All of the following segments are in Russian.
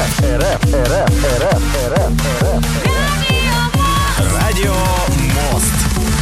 Радио Мост.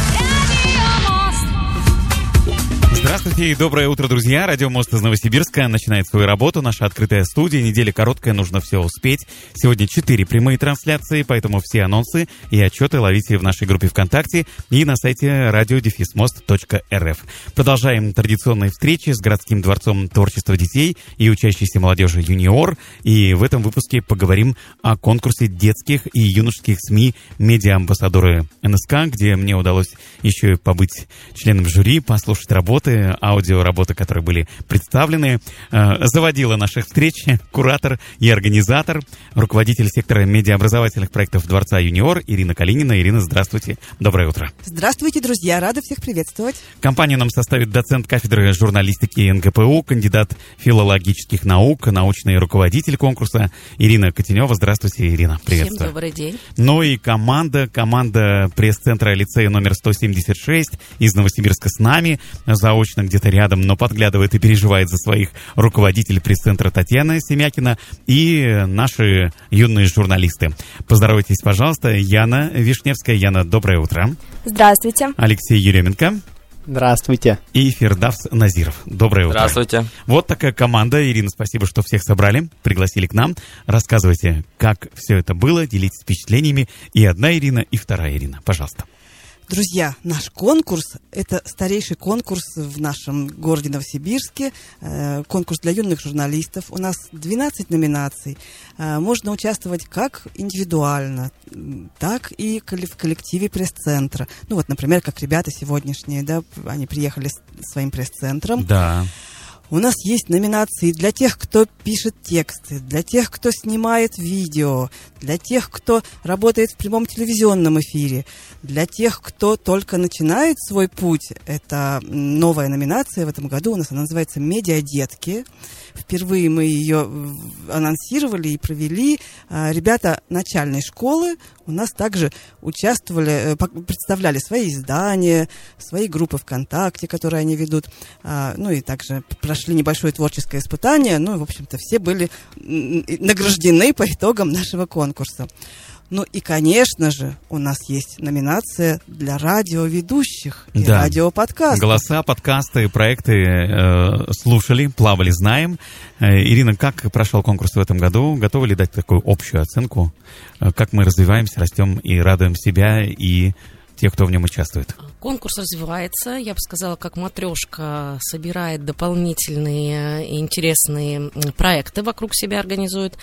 Здравствуйте и доброе утро, друзья. Радио Мост из Новосибирска начинает свою работу. Наша открытая студия. Неделя короткая, нужно все успеть. Сегодня 4 прямые трансляции, поэтому все анонсы и отчеты ловите в нашей группе ВКонтакте и на сайте radio-most.rf. Продолжаем традиционные встречи с городским дворцом творчества детей и учащейся молодежи «Юниор». И в этом выпуске поговорим о конкурсе детских и юношеских СМИ «Медиа-амбассадоры НСК», где мне удалось еще и побыть членом жюри, послушать работы, аудиоработы, которые были представлены. Заводила наших встреч куратор и организатор, руководитель сектора медиаобразовательных проектов Дворца «Юниор» Ирина Калинина. Ирина, здравствуйте. Доброе утро. Здравствуйте, друзья. Рада всех приветствовать. Компанию нам составит доцент кафедры журналистики НГПУ, кандидат филологических наук, научный руководитель конкурса Ирина Котенева. Здравствуйте, Ирина. Приветствую. Всем добрый день. Ну и команда пресс-центра лицея номер 176 из Новосибирска с нами, заочно где-то рядом, но подглядывает и переживает за своих руководитель пресс-центра Татьяна Семякина и наши юные журналисты. Поздоровайтесь, пожалуйста. Яна Вишневская. Яна, доброе утро. Здравствуйте. Алексей Еременко. Здравствуйте. И Фердавс Назиров. Доброе утро. Здравствуйте. Вот такая команда. Ирина, спасибо, что всех собрали, пригласили к нам. Рассказывайте, как все это было, делитесь впечатлениями. И одна Ирина, и вторая Ирина. Пожалуйста. Друзья, наш конкурс – это старейший конкурс в нашем городе Новосибирске, конкурс для юных журналистов. У нас 12 номинаций. Можно участвовать как индивидуально, так и в коллективе пресс-центра. Ну вот, например, как ребята сегодняшние, да, они приехали с своим пресс-центром. Да. У нас есть номинации для тех, кто пишет тексты, для тех, кто снимает видео, для тех, кто работает в прямом телевизионном эфире, для тех, кто только начинает свой путь. Это новая номинация в этом году. У нас она называется «Медиадетки». Впервые мы ее анонсировали и провели. Ребята начальной школы у нас также участвовали, представляли свои издания, свои группы ВКонтакте, которые они ведут. Ну и также прошли небольшое творческое испытание. Ну, в общем-то, все были награждены по итогам нашего конкурса. Ну и, конечно же, у нас есть номинация для радиоведущих и радиоподкастов. Голоса, подкасты, проекты слушали, плавали, знаем. Ирина, как прошел конкурс в этом году? Готовы ли дать такую общую оценку? Как мы развиваемся, растем и радуем себя и тех, кто в нем участвует? Конкурс развивается, я бы сказала, как матрешка собирает дополнительные и интересные проекты вокруг себя, организует.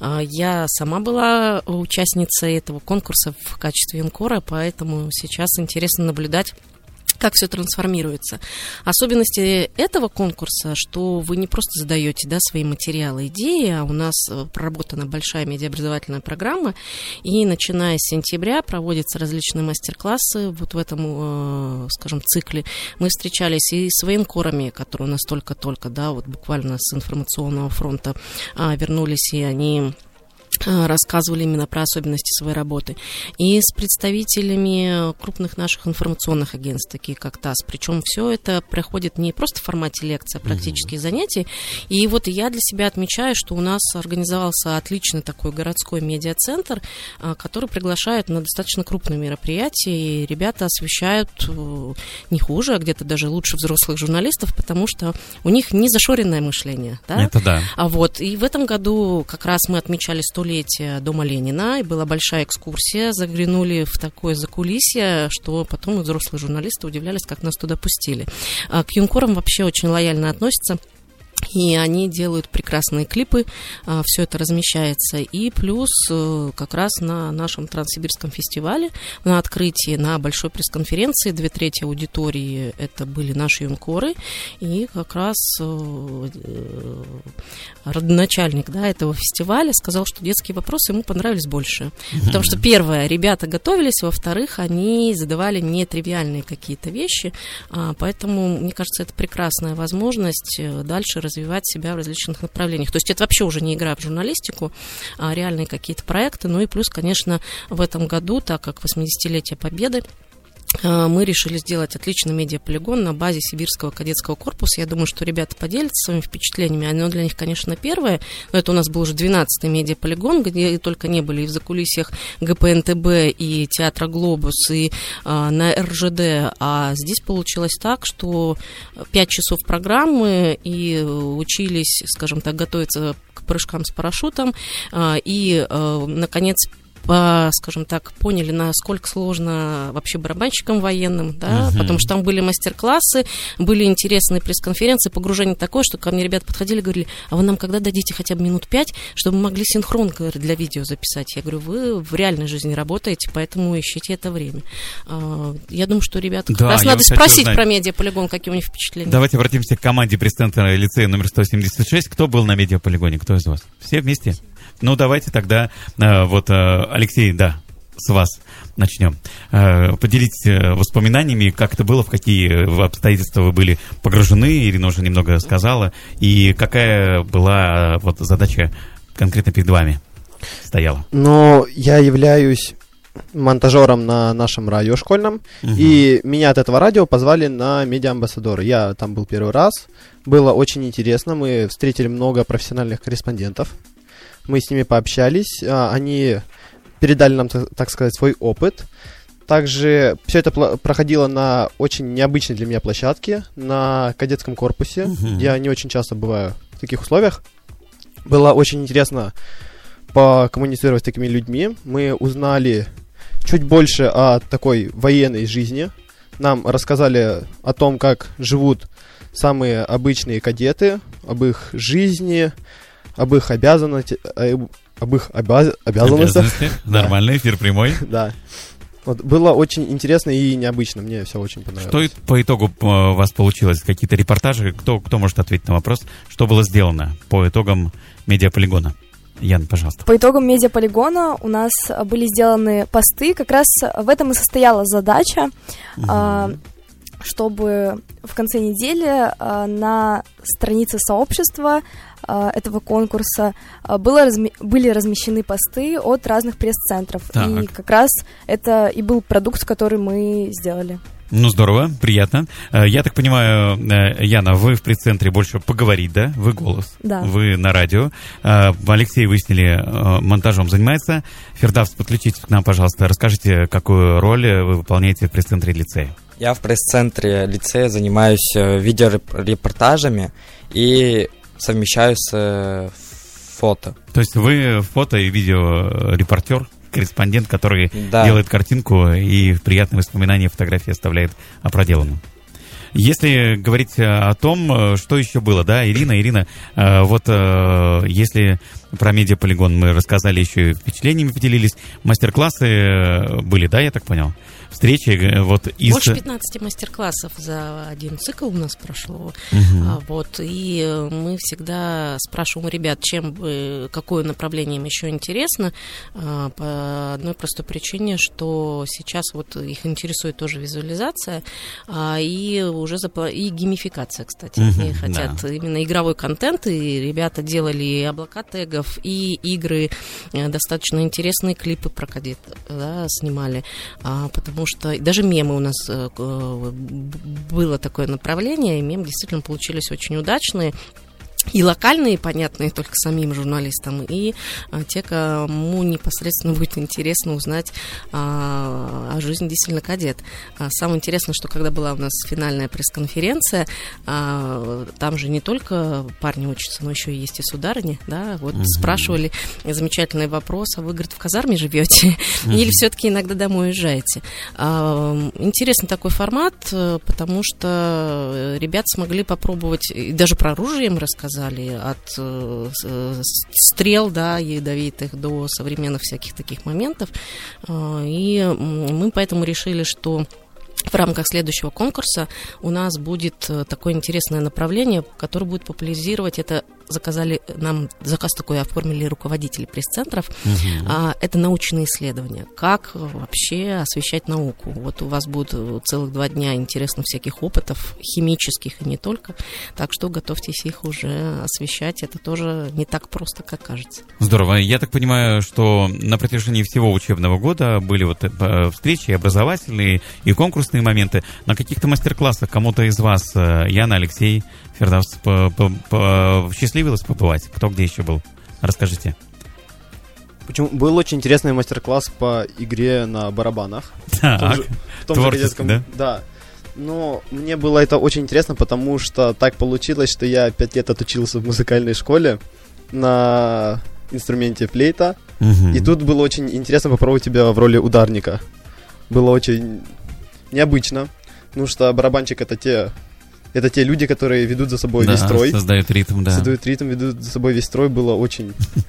Я сама была участницей этого конкурса в качестве юнкора, поэтому сейчас интересно наблюдать, как все трансформируется. Особенности этого конкурса, что вы не просто задаете, да, свои материалы, идеи, а у нас проработана большая медиаобразовательная программа, и начиная с сентября проводятся различные мастер-классы. Вот в этом, скажем, цикле мы встречались и с военкорами, которые у нас только-только, да, вот буквально с информационного фронта вернулись, и они рассказывали именно про особенности своей работы. И с представителями крупных наших информационных агентств, такие как ТАСС. Причем все это проходит не просто в формате лекции, а практических занятий. И вот я для себя отмечаю, что у нас организовался отличный такой городской медиацентр, который приглашает на достаточно крупные мероприятия. И ребята освещают не хуже, а где-то даже лучше взрослых журналистов, потому что у них не зашоренное мышление. Да? Это да. И в этом году как раз мы отмечали 100-летие Дома Ленина, и была большая экскурсия, заглянули в такое закулисье, что потом и взрослые журналисты удивлялись, как нас туда пустили. К юнкорам вообще очень лояльно относятся. И они делают прекрасные клипы, все это размещается. И плюс как раз на нашем Транссибирском фестивале, на открытии, на большой пресс-конференции 2/3 аудитории это были наши юнкоры. И как раз родоначальник, да, этого фестиваля сказал, что детские вопросы ему понравились больше. Потому что, первое, ребята готовились, во-вторых, они задавали нетривиальные какие-то вещи. Поэтому, мне кажется, это прекрасная возможность дальше развивать себя в различных направлениях. То есть это вообще уже не игра в журналистику, а реальные какие-то проекты. Ну и плюс, конечно, в этом году, так как 80-летие Победы, мы решили сделать отличный медиаполигон на базе Сибирского кадетского корпуса. Я думаю, что ребята поделятся своими впечатлениями. Оно для них, конечно, первое. Но это у нас был уже 12-й медиаполигон, где только не были и в закулисьях ГПНТБ, и Театра «Глобус», и на РЖД. А здесь получилось так, что 5 часов программы, и учились, скажем так, готовиться к прыжкам с парашютом. И, наконец, скажем так, поняли, насколько сложно вообще барабанщикам военным, да, потому что там были мастер-классы, были интересные пресс-конференции, погружение такое, что ко мне ребята подходили и говорили: а вы нам когда дадите хотя бы минут 5, чтобы мы могли синхрон, говорит, для видео записать? Я говорю: вы в реальной жизни работаете, поэтому ищите это время. Я думаю, что ребята, как раз надо спросить про медиаполигон, какие у них впечатления. Давайте обратимся к команде пресс-центра лицея номер 176. Кто был на медиаполигоне? Кто из вас? Все вместе? Ну, давайте тогда, Алексей, да, с вас начнем. Поделитесь воспоминаниями, как это было, в какие обстоятельства вы были погружены, Ирина уже немного сказала, и какая была задача конкретно перед вами стояла? Ну, я являюсь монтажером на нашем радио школьном, и меня от этого радио позвали на медиа-амбассадора. Я там был первый раз, было очень интересно, мы встретили много профессиональных корреспондентов. Мы с ними пообщались, они передали нам, так сказать, свой опыт. Также все это проходило на очень необычной для меня площадке, на кадетском корпусе. Я не очень часто бываю в таких условиях. Было очень интересно покоммуницировать с такими людьми. Мы узнали чуть больше о такой военной жизни. Нам рассказали о том, как живут самые обычные кадеты, об их жизни, об их обязанностях. Нормальный эфир прямой. Да. Было очень интересно и необычно. Мне все очень понравилось. Что по итогу у вас получилось? Какие-то репортажи? Кто может ответить на вопрос? Что было сделано по итогам медиаполигона? Яна, пожалуйста. По итогам медиаполигона у нас были сделаны посты. Как раз в этом и состояла задача, чтобы в конце недели на странице сообщества этого конкурса были размещены посты от разных пресс-центров. Так. И как раз это и был продукт, который мы сделали. Ну, здорово, приятно. Я так понимаю, Яна, вы в пресс-центре больше поговорить, да? Вы голос. Да. Вы на радио. Алексей, выяснили, монтажом занимается. Фердавс, подключитесь к нам, пожалуйста. Расскажите, какую роль вы выполняете в пресс-центре лицея. Я в пресс-центре лицея занимаюсь видеорепортажами и совмещаю с фото. То есть вы фото- и видеорепортер, корреспондент, который делает картинку и приятные воспоминания, фотографии оставляет о проделанном. Если говорить о том, что еще было, да, Ирина, если про медиаполигон мы рассказали, еще и впечатлениями поделились, мастер-классы были, да, я так понял? Встречи Больше 15 мастер-классов за один цикл у нас прошло. И мы всегда спрашиваем у ребят, какое направление им еще интересно, по одной простой причине, что сейчас их интересует тоже визуализация и уже и геймификация, кстати. Они хотят именно игровой контент, и ребята делали и облака тегов, и игры, достаточно интересные клипы про кадетов, да, снимали, потому что даже мемы у нас было такое направление, и мемы действительно получились очень удачные. И локальные, понятные только самим журналистам, и те, кому непосредственно будет интересно узнать о жизни действительно кадет. Самое интересное, что когда была у нас финальная пресс-конференция, там же не только парни учатся, но еще и есть и сударыни, да, спрашивали замечательный вопрос: а вы, говорит, в казарме живете или все-таки иногда домой уезжаете? Интересный такой формат, потому что ребята смогли попробовать, и даже про оружие им рассказать, от стрел, да, ядовитых до современных всяких таких моментов. И мы поэтому решили, что в рамках следующего конкурса у нас будет такое интересное направление, которое будет популяризировать это заказали, нам заказ такой оформили руководители пресс-центров. Это научные исследования. Как вообще освещать науку? Вот у вас будет целых 2 дня интересных всяких опытов, химических и не только. Так что готовьтесь их уже освещать. Это тоже не так просто, как кажется. Здорово. Я так понимаю, что на протяжении всего учебного года были вот встречи образовательные и конкурсные моменты. На каких-то мастер-классах кому-то из вас, Яна, Алексей, Фердавс, счастливилось побывать? Кто где еще был? Расскажите. Был очень интересный мастер-класс по игре на барабанах. Так, в том же кадетском, да? Да. Но мне было это очень интересно, потому что так получилось, что я 5 лет отучился в музыкальной школе на инструменте флейта. И тут было очень интересно попробовать себя в роли ударника. Было очень необычно, потому что барабанщик это те люди, которые ведут за собой весь строй. Создают ритм, да. Создают ритм, ведут за собой весь строй. Было очень...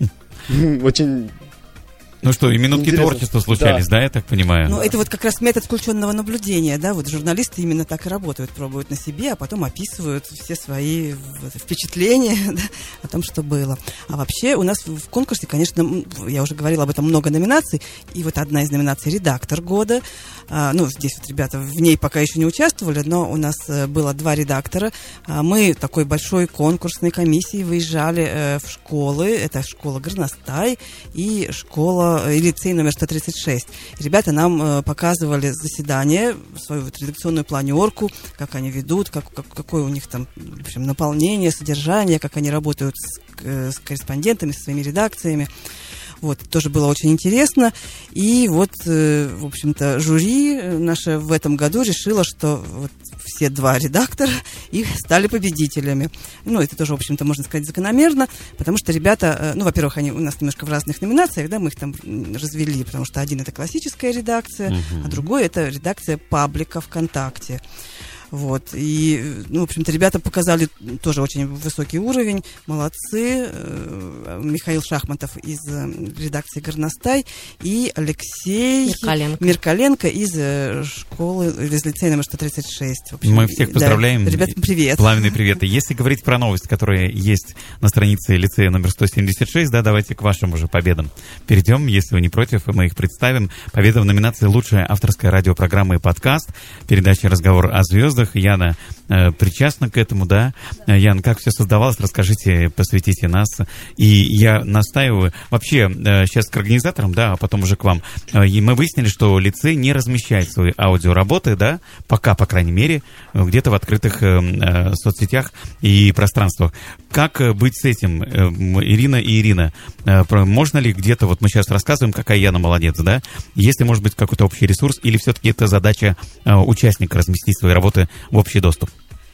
очень... Ну что, и минутки творчества случались, да, я так понимаю? Ну, это вот как раз метод включенного наблюдения, да, вот журналисты именно так и работают, пробуют на себе, а потом описывают все свои впечатления, да, о том, что было. А вообще у нас в конкурсе, конечно, я уже говорила об этом, много номинаций, и вот одна из номинаций «Редактор года». Ну, здесь вот ребята в ней пока еще не участвовали, но у нас было 2 редактора. Мы такой большой конкурсной комиссией выезжали в школы, это школа Горностай и лицей номер 136. Ребята нам показывали заседание, свою вот редакционную планерку, как они ведут, какое у них там, в общем, наполнение, содержание, как они работают с корреспондентами, со своими редакциями. Вот, тоже было очень интересно. И вот, в общем-то, жюри наше в этом году решило, что вот все 2 редактора и стали победителями. Ну, это тоже, в общем-то, можно сказать, закономерно, потому что ребята, ну, во-первых, они у нас немножко в разных номинациях, да, мы их там развели, потому что один — это классическая редакция, а другой — это редакция паблика ВКонтакте. Вот, и, ну, в общем-то, ребята показали тоже очень высокий уровень, молодцы. Михаил Шахматов из редакции «Горностай» и Алексей Меркаленко из школы, из лицея номер 136. В общем, мы всех поздравляем. Да, ребятам привет. Пламенный привет. И если говорить про новость, которая есть на странице лицея номер 176, да, давайте к вашим уже победам перейдем, если вы не против, и мы их представим. Победа в номинации «Лучшая авторская радиопрограмма и подкаст», передача «Разговор о звездах». Яна причастна к этому, да? Ян, как все создавалось, расскажите, посвятите нас. И я настаиваю, вообще, сейчас к организаторам, да, а потом уже к вам. И мы выяснили, что лицей не размещает свои аудиоработы, да, пока, по крайней мере, где-то в открытых соцсетях и пространствах. Как быть с этим, Ирина? Можно ли где-то, вот мы сейчас рассказываем, какая Яна молодец, да? Есть ли, может быть, какой-то общий ресурс, или все-таки это задача участника разместить свои работы в общий доступ?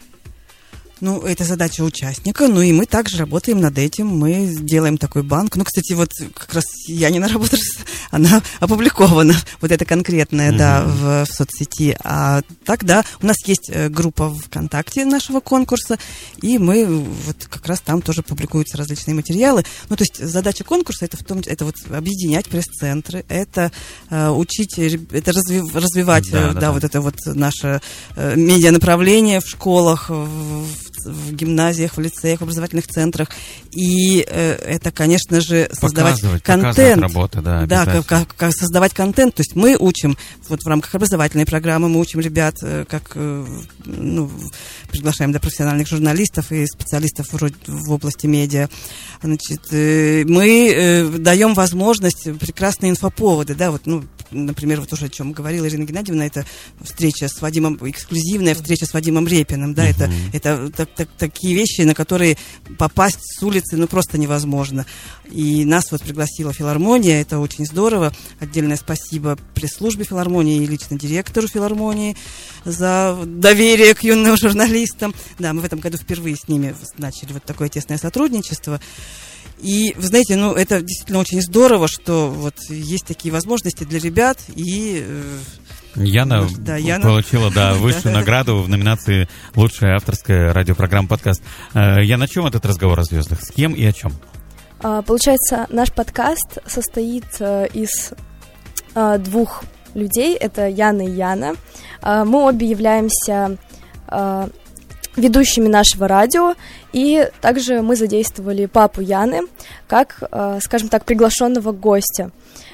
Ну, это задача участника, ну и мы также работаем над этим, мы делаем такой банк. Ну, кстати, вот как раз Янина работа, она опубликована, вот это конкретное, да, в соцсети. А так, да, у нас есть группа ВКонтакте нашего конкурса, и мы вот как раз там тоже публикуются различные материалы. Ну, то есть задача конкурса это вот объединять пресс-центры, это учить, это развивать, вот это вот наше медианаправление в школах, в гимназиях, в лицеях, в образовательных центрах. И это, конечно же, создавать контент. Работу, да, как создавать контент. То есть мы учим, вот в рамках образовательной программы, мы учим ребят, как, ну, приглашаем, да, профессиональных журналистов и специалистов в области медиа. Значит, мы даем возможность, прекрасные инфоповоды, да, вот, ну, например, вот уже о чем говорила Ирина Геннадьевна, это встреча с Вадимом, эксклюзивная встреча с Вадимом Репиным, да, это такие вещи, на которые попасть с улицы, ну, просто невозможно. И нас вот пригласила филармония, это очень здорово. Отдельное спасибо пресс-службе филармонии и лично директору филармонии за доверие к юным журналистам. Да, мы в этом году впервые с ними начали вот такое тесное сотрудничество. И, вы знаете, ну, это действительно очень здорово, что вот есть такие возможности для ребят, и... Яна получила, да, высшую награду в номинации «Лучшая авторская радиопрограмма подкаст». Яна, о чем этот разговор о звездах? С кем и о чем? Получается, наш подкаст состоит из 2 людей. Это Яна и Яна. Мы обе являемся ведущими нашего радио, и также мы задействовали папу Яны как, скажем так, приглашенного гостя.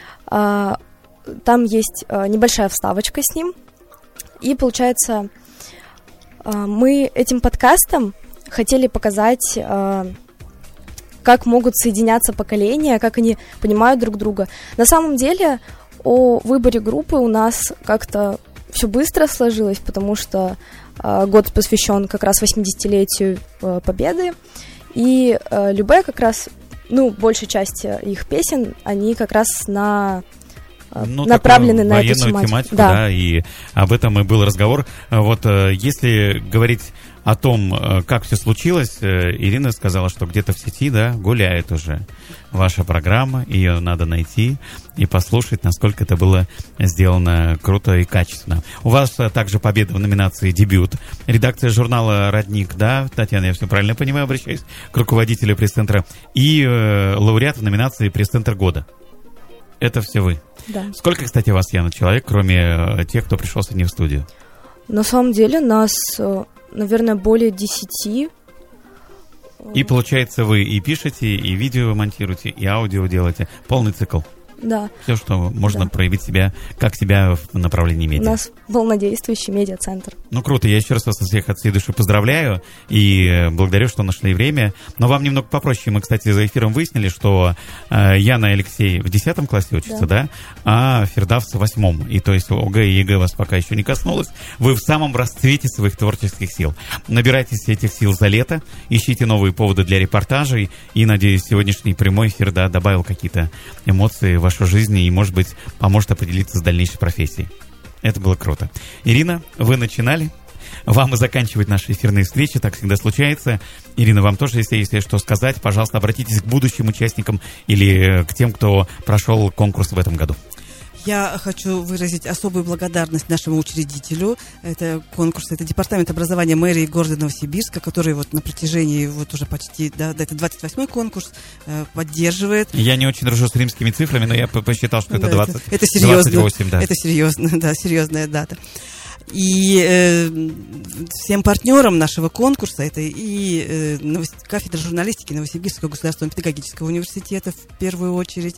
Там есть небольшая вставочка с ним, и получается, мы этим подкастом хотели показать, как могут соединяться поколения, как они понимают друг друга. На самом деле, о выборе группы у нас как-то все быстро сложилось, потому что год посвящен как раз 80-летию Победы, и Любэ как раз, большая часть их песен, они как раз направлены на эту тематику. Да, и об этом и был разговор. Вот если говорить о том, как все случилось, Ирина сказала, что где-то в сети, гуляет уже ваша программа, ее надо найти и послушать, насколько это было сделано круто и качественно. У вас также победа в номинации «Дебют». Редакция журнала «Родник», Татьяна, я все правильно понимаю, обращаюсь к руководителю пресс-центра, и лауреат в номинации «Пресс-центр года». Это все вы. Да. Сколько, кстати, у вас, Яна, человек, кроме тех, кто пришел сегодня в студию? На самом деле нас, наверное, более 10. И получается, вы и пишете, и видео монтируете, и аудио делаете. Полный цикл. Да. Все, что можно проявить себя, как себя в направлении медиа. У нас полнодействующий медиацентр. Круто. Я еще раз вас всех от всей души поздравляю и благодарю, что нашли время. Но вам немного попроще. Мы, кстати, за эфиром выяснили, что Яна и Алексей в 10 классе учатся, да? А Фердавс в 8. И то есть ОГЭ и ЕГЭ вас пока еще не коснулось. Вы в самом расцвете своих творческих сил. Набирайтесь этих сил за лето, ищите новые поводы для репортажей. И, надеюсь, сегодняшний прямой эфир добавил какие-то эмоции в вашу жизнь и, может быть, поможет определиться с дальнейшей профессией. Это было круто. Ирина, вы начинали. Вам и заканчивать наши эфирные встречи, так всегда случается. Ирина, вам тоже, если есть что сказать, пожалуйста, обратитесь к будущим участникам или к тем, кто прошел конкурс в этом году. Я хочу выразить особую благодарность нашему учредителю. Это конкурс, это департамент образования мэрии города Новосибирска, который на протяжении уже почти, это 28-й конкурс, поддерживает. Я не очень дружу с римскими цифрами, но я посчитал, что это 20, это серьезно, 28, да. Это серьезно, серьезная дата. И всем партнерам нашего конкурса, это и кафедра журналистики Новосибирского государственного педагогического университета в первую очередь,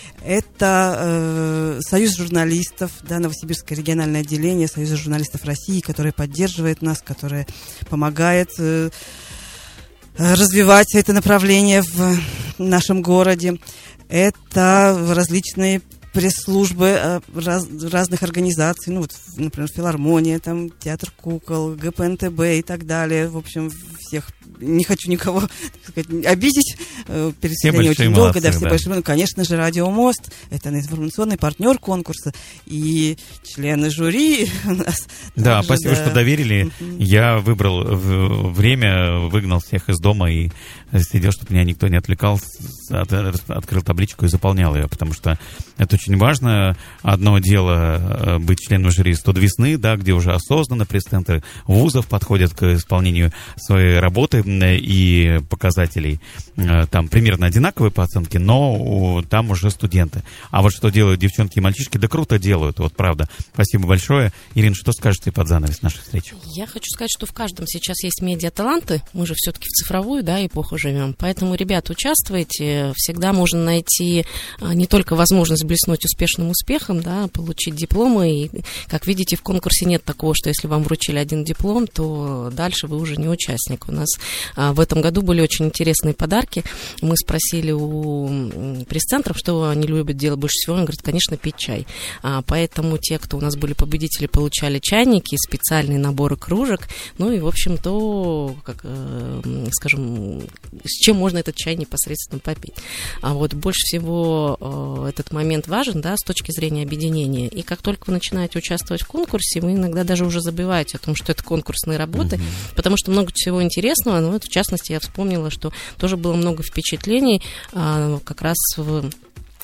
это Союз журналистов, Новосибирское региональное отделение Союза журналистов России, которое поддерживает нас, которое помогает развивать это направление в нашем городе. Это различные пресс-службы разных организаций, например, филармония, театр кукол, ГПНТБ и так далее. В общем, всех, не хочу никого, так сказать, обидеть. Переселение очень долго, все большие. Конечно же, Радио Мост, это информационный партнер конкурса, и члены жюри у нас. Да, также, спасибо, что доверили. Я выбрал время, выгнал всех из дома и сидел, чтобы меня никто не отвлекал, открыл табличку и заполнял ее, потому что это очень важно. Одно дело быть членом жюри «100 весны», где уже осознанно пресс-центры вузов подходят к исполнению своей работы, и показателей там примерно одинаковые по оценке, но там уже студенты. А вот что делают девчонки и мальчишки, круто делают, правда. Спасибо большое. Ирина, что скажете под занавес нашей встречи? Я хочу сказать, что в каждом сейчас есть медиаталанты. Мы же все-таки в цифровую эпоху живем. Поэтому, ребята, участвуйте. Всегда можно найти не только возможность блеснуть успешным успехом, получить дипломы. И, как видите, в конкурсе нет такого, что если вам вручили один диплом, то дальше вы уже не участник. У нас в этом году были очень интересные подарки. Мы спросили у пресс-центров, что они любят делать больше всего. Они говорят, конечно, пить чай. Поэтому те, кто у нас были победители, получали чайники, специальные наборы кружек. И, в общем, то, скажем, с чем можно этот чай непосредственно попить. А вот больше всего этот момент важен, с точки зрения объединения. И как только вы начинаете участвовать в конкурсе, вы иногда даже уже забываете о том, что это конкурсные работы, потому что много всего интересного. Но в частности, я вспомнила, что тоже было много впечатлений как раз в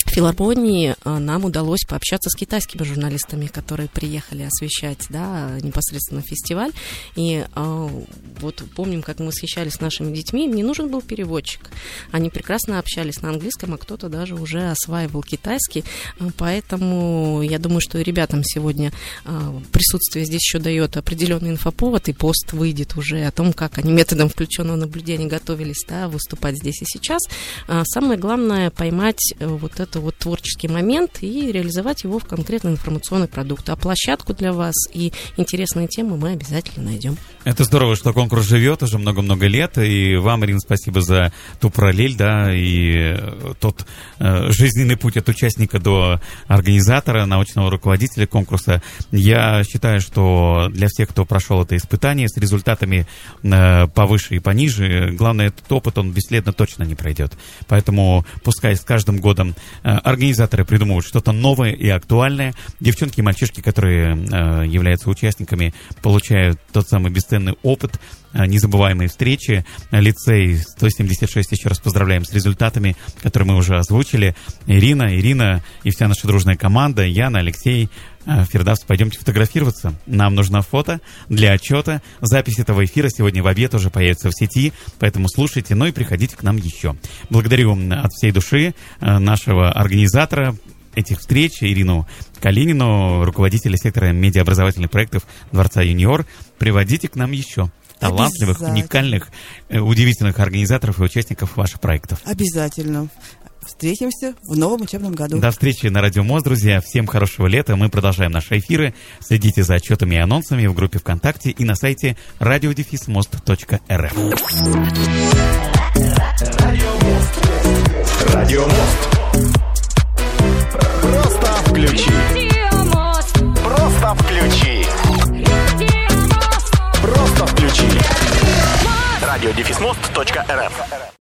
филармонии нам удалось пообщаться с китайскими журналистами, которые приехали освещать, да, непосредственно фестиваль. И вот помним, как мы восхищались нашими детьми, им не нужен был переводчик. Они прекрасно общались на английском, а кто-то даже уже осваивал китайский. Поэтому я думаю, что и ребятам сегодня присутствие здесь еще дает определенный инфоповод, и пост выйдет уже о том, как они методом включенного наблюдения готовились, да, выступать здесь и сейчас. Самое главное — поймать вот это вот творческий момент и реализовать его в конкретный информационный продукт. А площадку для вас и интересные темы мы обязательно найдем. Это здорово, что конкурс живет уже много-много лет, и вам, Ирина, спасибо за ту параллель, да, и тот жизненный путь от участника до организатора, научного руководителя конкурса. Я считаю, что для всех, кто прошел это испытание с результатами повыше и пониже, главное, этот опыт, он бесследно точно не пройдет. Поэтому пускай с каждым годом организаторы придумывают что-то новое и актуальное. Девчонки и мальчишки, которые являются участниками, получают тот самый бесценный опыт, незабываемые встречи. Лицей 176 еще раз поздравляем с результатами, которые мы уже озвучили. Ирина и вся наша дружная команда, Яна, Алексей, Фирдавс, пойдемте фотографироваться. Нам нужно фото для отчета. Запись этого эфира сегодня в обед уже появится в сети, поэтому слушайте, ну и приходите к нам еще. Благодарю от всей души нашего организатора этих встреч, Ирину Калинину, руководителя сектора медиаобразовательных проектов Дворца Юниор. Приводите к нам еще талантливых, уникальных, удивительных организаторов и участников ваших проектов. Обязательно. Встретимся в новом учебном году. До встречи на Радио МОСТ, друзья. Всем хорошего лета. Мы продолжаем наши эфиры. Следите за отчетами и анонсами в группе ВКонтакте и на сайте radio-most.rf. Радио МОСТ. Просто включи. Просто включи. Просто включи. Radio-most.rf.